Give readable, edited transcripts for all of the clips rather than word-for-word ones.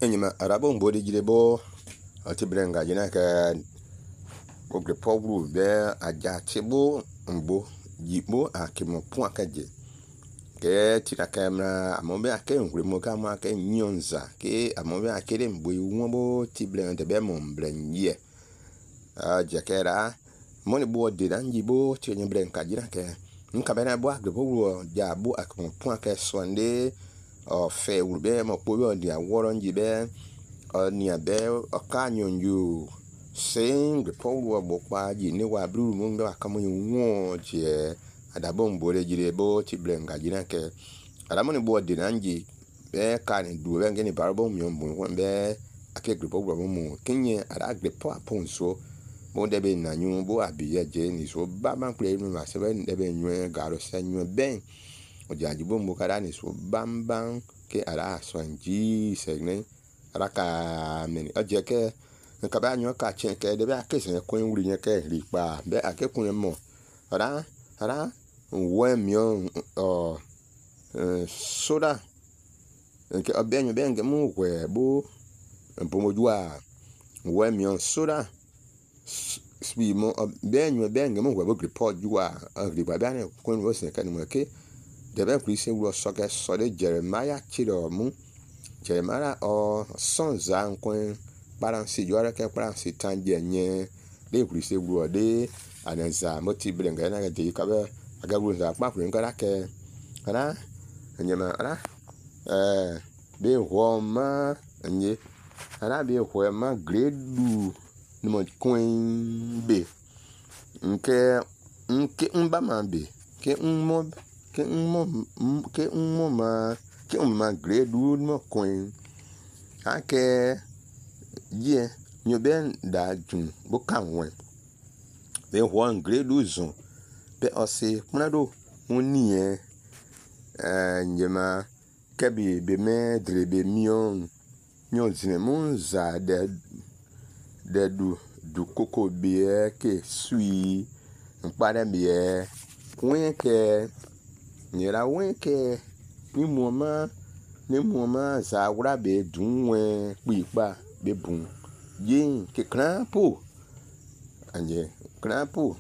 enyima arabo mbodi jirebo atibrenga jina ka ogre pogru be aja tibo mbo yibo akimo pon akaje ke tira kamera amobe akenhwe mo kama ke nyonza ke amobe akere mbo iwonbo tibrenga be mo mbrenye jakera moni bo de danjibo tinye brenga jina ke nkabena bo agre pogru ja bo akimo pon aka sonde o fe urbe mo poyo di aworo njibe ni abe o kanyonju sing the power bokwa ji ni wa blue mo ndo akamo won je adabo mbore jirebo ti blenga jina ke adamo ni bo di nanji be kan du be ngeni barbo mi ombo be akegre power mo kinye ada agre po aponso mo de be nanyu bo abiye je ni so ba man play mi ma se be de be nyu garo se nyu ben ojaji bo mo kada ni so bambang ke ara sonji segne ara ka meni oje ke nka ba nyo ka chen ke de ba ke se ko wuri yen ke ri pa be akekun mo ara we mio soda ke obenyu benge mu we bo mpomojua we mio soda swi mo benyu benge mu we bo report jua ri ba ba ne ko wo se kan mo ke debe kwise wo soke sode Jeremiah chidomu Jeremiah o sonza nkwen balansi jore ke balansi tanje nye de kwise wo de ananza moti blenga na de kabe agagu za pa fun kara ke ana nyema ana be homa nye ana be homa grade ni mo kwen be nke mba man be ke ma grade mo coin ake ye nyo ben da jun bo kanwen be one grade zon be ose kunado woni njema kebi be me drebe mion nyo zine munza de du koko be ke sui mpare be wenke nyera wenke ni muoma za wura be dunwe pipa be bun yin ke krampo anje krampo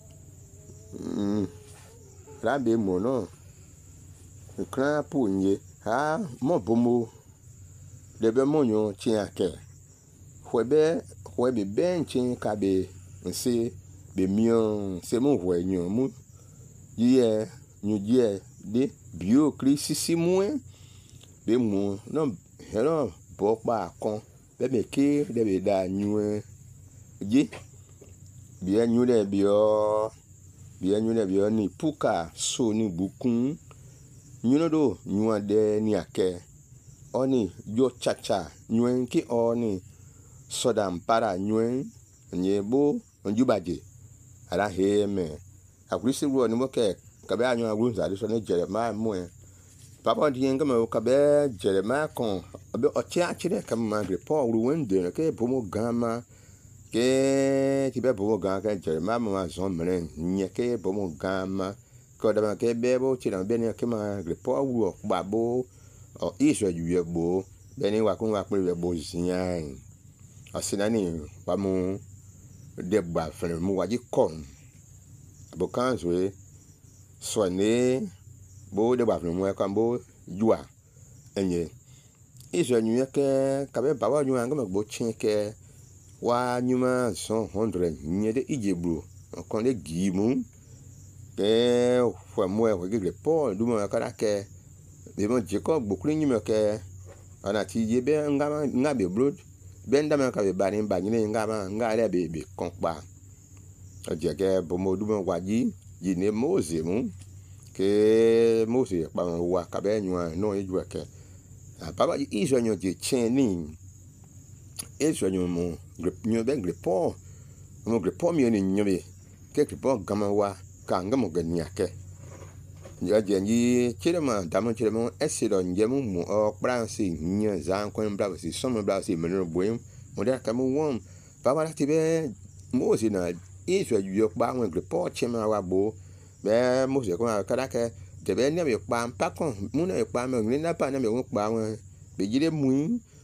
rabe mono krampo nye ha mo bomo debe monyo chiake hwebe benchin ka be nse be mion se mo hwenyo mu ye nyuje de bio krisisi mue be mu no hero bokpa kon be meke de be da nyue je bi nyu de bio ni puka so ni bukun nyuno do nyua de ni ake oni yo chacha nyuen ki oni sodam para nyuen nyebo njubaje ara heme akurisi wo ni mo ke kabe anyo agunza de so ne Jeremiah mo papa di ngam ka be Jeremiah kon be ochi achire kam ma report ru wende ke bomo gama ke ti be bomo gama ke Jeremiah ma zon mren nye ke bomo gama ko da ma ke be bo ti na be ne ke ma report ru ba bo o iso yuye bo be ni wa kun wa pe be bo zian asinani wa mu de ba fere mu wa ji kon bokanzwe soane bo de ba funu kan bo jua enye iso nyu ke ka be ba wa nyu ngam bo chin ke wa nyuma 100 nye de ijebu kon de gimu ke fo mo e ge report du mo ka ke be mo je ko gbokuru nyu ke ana ti je be ngabe blood be ndama ka be ba ni ba ni nga re be kon pa ojege bomo du mo waji yine Mose mu ke Mose pa wa ka be nyu no eju ke baba iso nyu je cheni iso nyu mo nyu be grepo mo grepo mi ni nyu be ke grepo gama wa ka ngamo gania ke ya je ni chirema damo chirema esido njemu mu o pransi nyu zan kwen bravo si somo bravo si menro boyem mo da ka mo won baba ti be Mose na iso yu pa won report chema wa bo be Mose ko kada ke de be ne be pa pa kon mu na pa me ni na pa na me won pa won be jire mu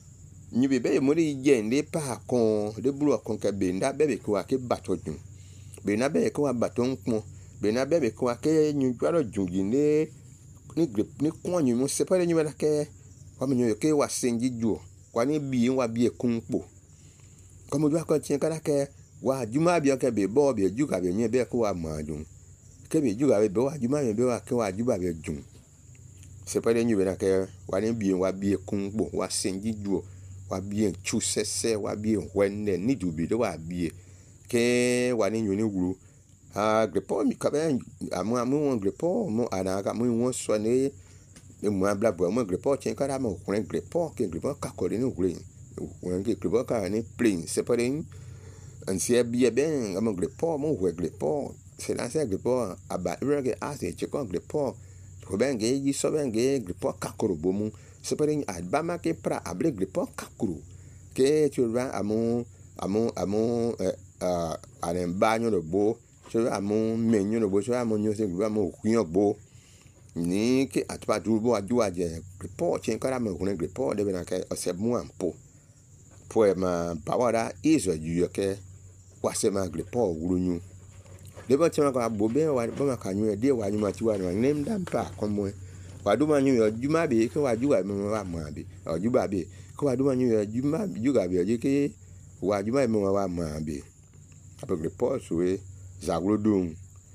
nyu be muri jende pa kon de bulu kon ke be nda be ko ake bato dun be na be ko bato npon be na be ko ake nyu gwaro jungi ne ni grip ni kon nyu mo se pa nyu na ke wa mi nyu ke wa senji ju kwa ni bi wa bi kunpo ko mo jwa ko tien kana ke wa juma bi ke be bo be ju ka be nyu be ko wa ma dun ke be ju ka be wa juma be wa ke wa ju ba be jun se pa nyu be na ke wa ni bi wa bi kunpo wa senji ju wa bien chu sese wa bien wenne ni dubi de wa bie ke wa ni nyoni wuru grepo mi ka ben amu grepo mo ana ka mu won so ne mu abla bo mo grepo chen ka mo kun grepo ke grepo ka ko ni wuru won ke grepo ka ni plain separe an se bie ben amu grepo mo we grepo se la se grepo aba re ase che ko grepo ko ben ge yi so ben ge grepo ka ko bo mu separe adbama ke pra abre grepo kakuru ke chura amu aren banyo do bo chura amu menyo do bo chura amu nyo se gba amu kuyan bo ni ke atpa durbo aju aje grepo chen kara me kun grepo de bena ke ose mu ampo po ma bawara izo ju ke wase ma grepo wurunyu de ba chema ka bo be wa ba ma ka nyu de wa nyu ma ti wa nem dam pa komo wa do ma nyu yo juma be ke wa ju wa me wa ma be o ju ba be ko wa do ma nyu yo juma ju ga be je ke wa ju ma me wa ma be apo grepo suwe zaglodun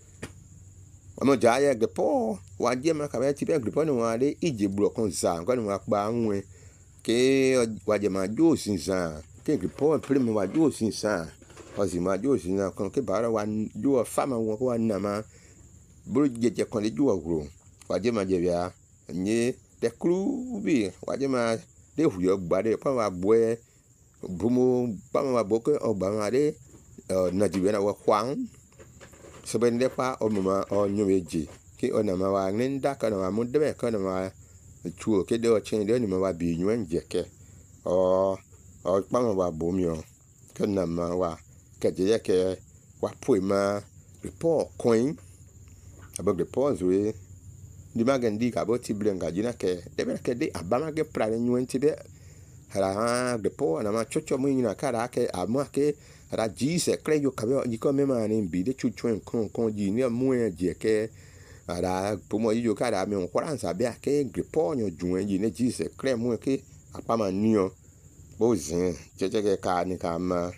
wa mo ja ye grepo wa je ma ka be ti be grepo ni wa de ije blo kon za ko ni wa pa nwe ke wa je ma jo sin za ke grepo prime wa jo sin sa o si ma jo sin na kon ke bara wa jo fa ma won ko wa na ma bro je kon de jo wa waje ma je bia nye te kru bi waje ma de huyo gbade pa wa boe bumo pa ma boke o ba ma de na jibe na wa kwang so ben de pa o ma o nyoweji ki o na ma wa nda ka na ma mu de ka na ma chuo ke de o chen de ni ma wa bi nyu nje ke o pa ma wa bo mi o ke na ma wa ke je ke wa pui ma report coin abo report we di magendi ka bo tiblenga jina ke debe ke de abama ke prare nyuenti be hala de po na ma chocho mu nyina kara ke amu ke ra ji se kre yo ka be ni ko me ma ni bi de chuchu kon ji ni mu e je ke ara po mo yo kara me on kwaransa be ke grepo nyo juwen ji ne ji se kre mu ke apama niyo bo zin cheche ke ka ni ka ma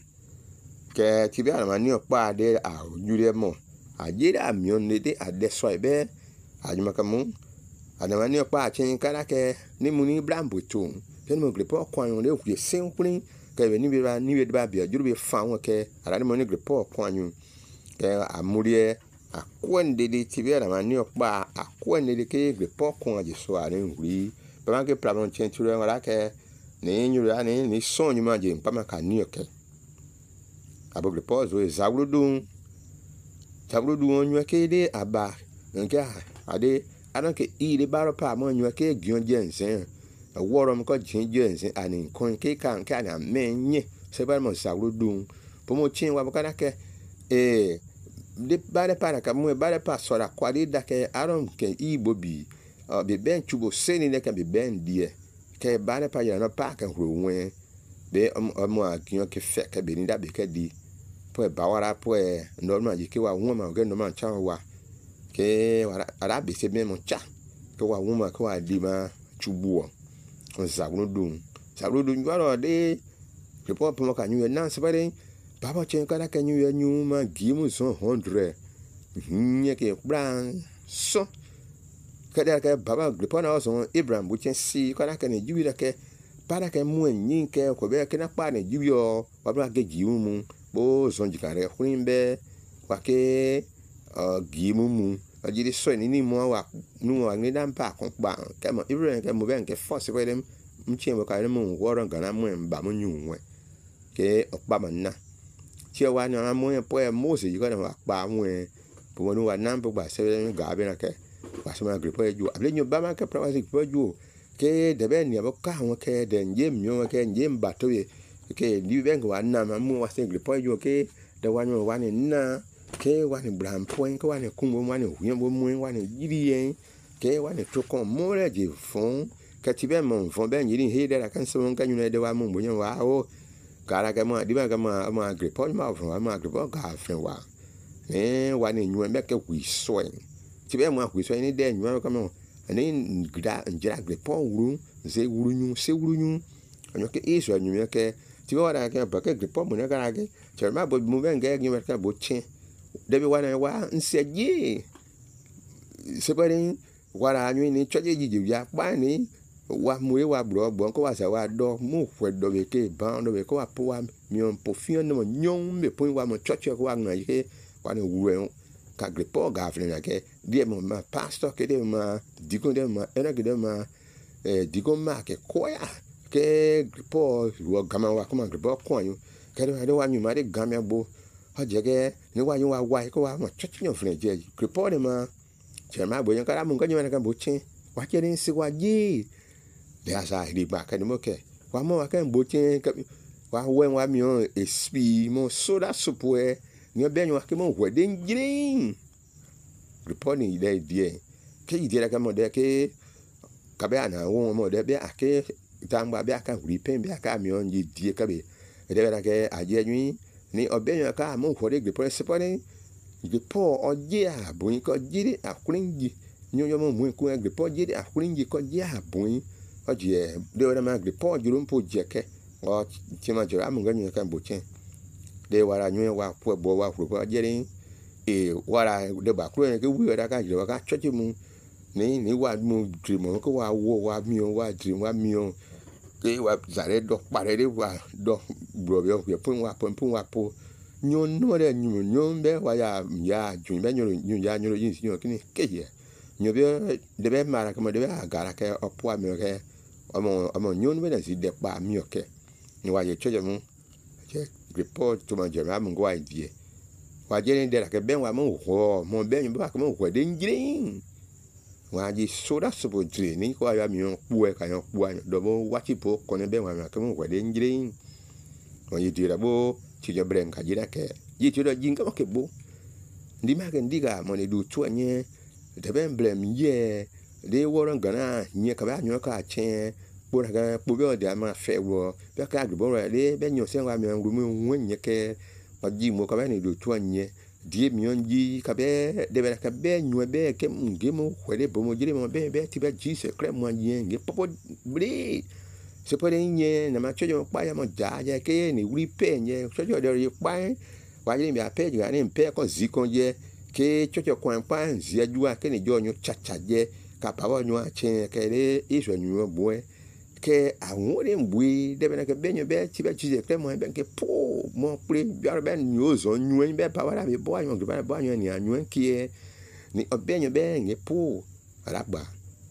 ke ti be ma ni pa de a jure mo a jira mi on de a de so be ajuma kamu adamani pa chen kara ke ni muni brambo tu pen mo grepo kwan le ku senprin ke be ni be ba bia juru be fa won ke ara ni mo ni grepo kwan ke amurie akwende de tibera mani pa akwende de ke grepo kwan je so are huri ba ma ke problem chen tu ra ke ni nyura ni so nyuma je pa ma ka ni ke abo grepo zo zaglodun onyu ke de aba nke ade adan ke ile baro pa mo nyu ke gion jensen woro mo ko jin jensen ani kon ke kan ka na menye se ba mo zaglodun po mo chin wa kana ke de bare para ka mo bare pa sora kwade da ke aron ke igbo bi be ben chubo seni ne ka be ben die ke bare pa ya no pa ka hruwen be mo agion ke fe ka be ni da be ka di po bawara po normal ji ke wa won ma ge no ma chan wa ke ara be se be mo cha ke wa won ma ke wa di ma chubu o zaglodun gwaro de ke po mo ka nyu na se bare baba chen kana ka nyu ma gi mu so 100 nye ke bran so kada ka baba gripo na so Abraham bu chen si kana ka ne jiwi da ke para ke mu nyin ke ko be ke na pa ne jiwi o baba ke gi mu bo so jikare hunbe wa ke gi mu ajiri so ni mo wa nu wa ni dan pa kon pa ke mo Abraham ke mo ben ke force ko dem mchen mo ka mo woro gana mo mba mo nyu we ke okpa manna che wa na mo po Moses yi ko na pa mo po mo wa nan po ba se ga be na ke wa so ma gripo ju able nyu ba ma ke pra wa gripo ju ke de be ni abo ka won ke de njem nyu ke njem ba to ye ke ni ben ko wa na ma mo wa se gripo ju ke de wa nyu wa ni na ke wa ni bram point ko wa ni kun mo wa ni hu mo mo wa ni yiri yen ke wa ni to kon mo re je fon katibe mon fon ben yiri he de la kan so kan nyune de wa mo bo wa o kara ka mo di ba ka ma agripon ma fon ma agripon ka fen wa wa ni nyue me ke wi so tibe mo wi so ni de nyue ka mo ani gra njira agripon wuru ze wuru nyu se wuru nyu anyo ke iso nyu me ke tibe wa da ka ba ke agripon mo na ka ke chema bo mo ben ga nyu me ka bo chen de bi wa na wa nseje se pare wara anyu ni choje jiji ya pa ni wa mu wa bro ko wa sa wa do mu fwe do be ke ban do be ko wa po wa mi on po fion no nyon me po wa mo choche ko wa na ke wa ni wu ka gripo ga fle na ke die mo ma pastor ke de ma dikon de ma era ke de ma dikon ma ke ko ya ke gripo wo gama wa ko ma gripo ko anyu ke de wa nyu ma de gama bo ha je ke ni wa yu wa ko wa mo choche nyon fle je gripo de ma chema bo yan kara mun kan yana kan bo chen wa kere si wa ji de asa ri ba kan mo ke wa mo wa kan bo chen wa wen wa mi on espi mo soda supwe ni be nyu wa ke mo we de ngrin reporting de die ke ide la kan mo de ke ka be ana wo mo de be ake tangba be aka ri pen be aka mi on ji die ka be de be la ke aje nyu ni obenyo ka mo ko de report sepone Gripo oje abun ko jiri akurinji nyoyo mo mu ku gripo jiri akurinji ko je abun oje de ora ma gripo juru mpo jeke o tima jura amun ganyo kan bochen de wara nyoyo wa pu bo wa pu ko jeri wara de ba ku ke wi ora ka jiro ka chochi mu ni wa mu dream ko wa wo wa mi o wa dream wa mi o ke wa zare do pare de wa do bro be pun wa po nyon no re nyon be wa ya jun be nyon ya nyon yin sinyo kini keje nyon be de be mara kama de be agara ke opwa mi ke amo nyon be na si de pa mi ke ni wa ye choje mu je report to ma jema mu go idea wa je ni de la ke ben wa mu ho mo be nyon ba ko mo ko de ngrin wa ji soda sopo dre ni ko ya mi on pu e ka yon pu an do bo wa ti po ko ne be wa ma ke mo ko de ngrin wa yi dira bo ti jo bren ka jira ke yi ti do jinga mo ke bo ndi ma ke ndiga mo ne du tu anye de ben blem ye de woron gana nye ka ba nyo ka chen bo na ga bo be de ma fe wo be ka gbo ro de be nyo se wa mi ngu mu nye ke wa ji mo ka ba ne du tu anye die mi on ji ka be de be ka be nyo be ke nge mo kwere bo mo jire mo be ti be ji se kre mo anye nge popo bri se pode nye na ma chojo pa ya mo ja je ke ni uri pe nye chojo de ri pa wa jire mi ape ji ani pe ko zi kon je ke chojo kwan pa zi ajua ke ni jo nyo chacha je ka pa wo nyo a chen ke le iso nyo bo ke awon re mbui de be na ke be nyo be ti be ji se kre mo be ke po mo pre biar be nyo zo nyo be pa wa la be bo anyo gba bo anyo ni anyo ki ni obe nyo be nge po ala gba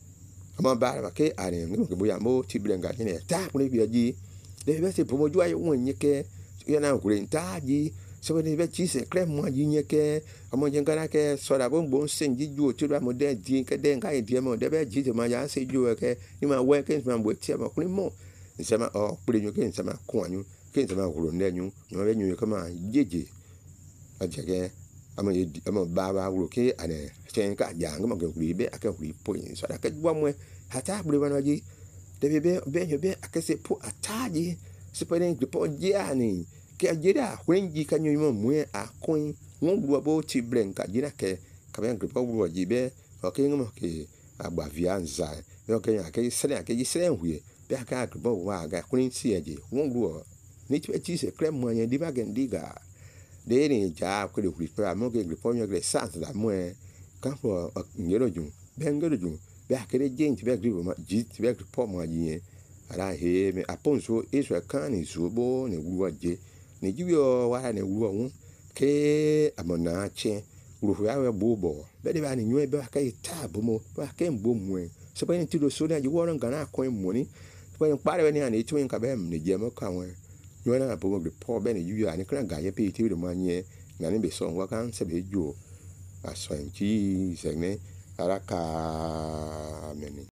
ama ba ke are ngi ko boya mo ti blenga ni ta ko ni bi de be se pomo ju ayo won nyeke ya na ko ta ji so ni be ti se kre mo ji nyeke amo je ngara ke so da bo sen ji ju ti ba mo de di ke de ngai di mo de be ji te ma ya se ju ke ni ma we ke ma bo ti ma ko ni mo ni se ma o pure nyu ke ni se ma ko anyu ke ni se ma ko ne nyu no be nyu ke ma jeje a je ke amo ba wo ke ane chen ka jang mo ke ri be aka ri po ni so da ke wa mo hata bule bana ji de be aka se po ataji se pare de po jiani ke ajira wenji ka nyu mo mu a coin won gbo bo ti blen ka jira ke ka ben gbo bo ji be o ke ngo ke agba vianza yo ke ya ke sele ke ji sele huye be aka gbo wa ga coin si eje won gbo ni ti se krem mo yen di ba gen diga de ni ja ko de ri pa mo ke gbo nyo ke sa da mo ka fo ngero ju ben ngero ju be akere gente be gribo ma ji be gripo ma yin ara he me aponso eso kan ni zubo ne wuwa je ne jiwo wa ne wuwa won ke amona che uru ya we bobo be de ba ni nyu be ka ita bomo ba ke mbo mu so pe ni ti do so na ji woron gana akon mu ni so pe pare ni ani twin ka be ne je mo ka won nyu na bomo gripo be ni jiwo ani kran ga ye pe ti do ma nye na ni be so wa kan se be ju aso en ji se ne araka meni